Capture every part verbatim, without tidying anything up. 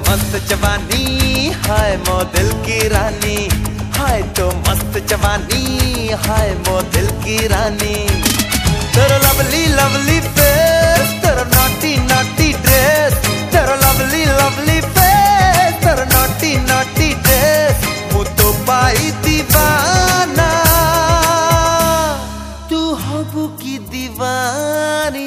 मस्त जवानी, हाय मो दिल की रानी, हाय तो मस्त जवानी, हाय मो दिल की रानी। तेरा लवली लवली फेस, तेरा नॉटी नॉटी ड्रेस, तेरा लवली लवली फेस, तेरा नॉटी नॉटी ड्रेस, मु तो पाई दीवाना, तू हबू की दीवानी।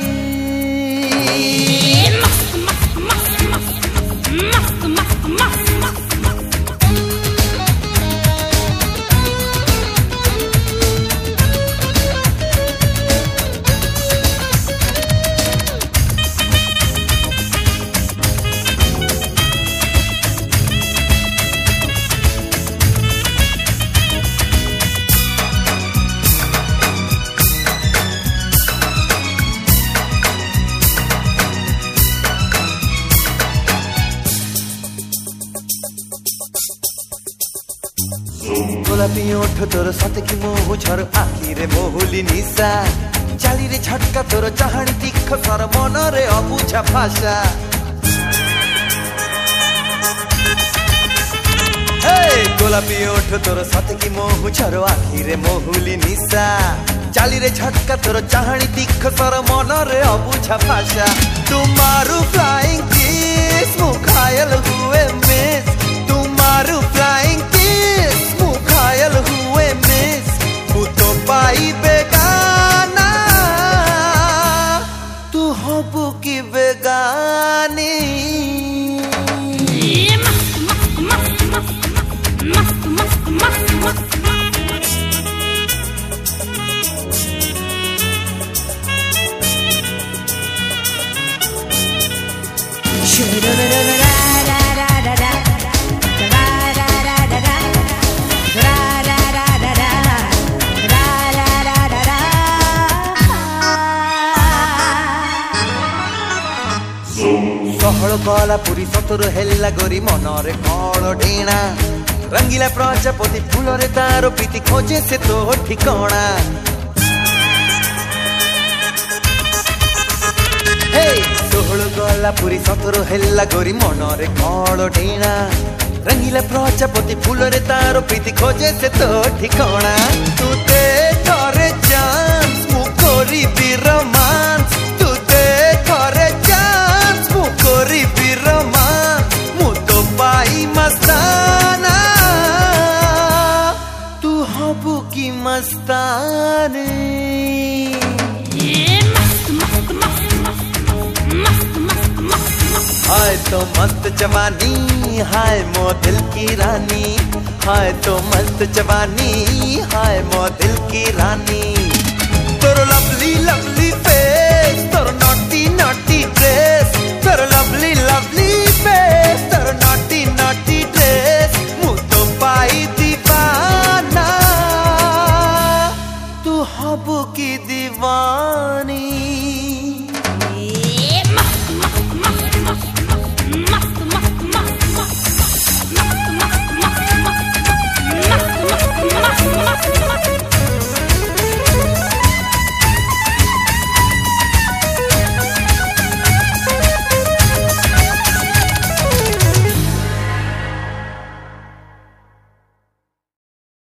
গোলাপি ওঠ তোর সাথে কি মোহু ঝর আখিরে মহুলি নিশা, চালিরে ঝটকা তোর চাহানি তীক্ষ সর মনরে অবুঝা ভাষা। গোলাপি ওঠ তোর সাথে কি মোহু ঝর আখিরে মহুলি নিশা, চালিরে ঝটকা তোর চাহানি তীক্ষ সর মনরে অবুঝা ভাষা। তোমারু ফ্লাইং কিস মু ঘায়ল হুয়ে মিস, তোমারু ফ্লাইং কিস মু घायल हुए मिस, मु तो पाई बेगाना, तू हबू की बेगानी। कहल कला पुरी सतुर हेला गोरी मनरे कल डेणा, रंगीला प्रजापति फूलरे तार प्रीति खोजे से तो ठिकाना। हे सोहल गला पुरी सतुर हेला गोरी मनरे कल डेणा, रंगीला प्रजापति फूलरे तार प्रीति खोजे से तो ठिकाना। तू ते करे चांस मु कोरी भी रोमांस, तू ते करे चांस मु कोरी भी रोमांस, मु तो पाई मस्ताना, तू हबू की मस्तानी। हाय तो मस्त जवानी, हाय मो दिल की रानी, हाय तो मस्त जवानी, हाय मो दिल की रानी। तोर लवली लवली फेस, तोर नॉटी नॉटी ड्रेस, तोर लवली लवली फेस, तोर नॉटी नॉटी ड्रेस, मु तो पाई दीवाना, तू हबू की दीवानी।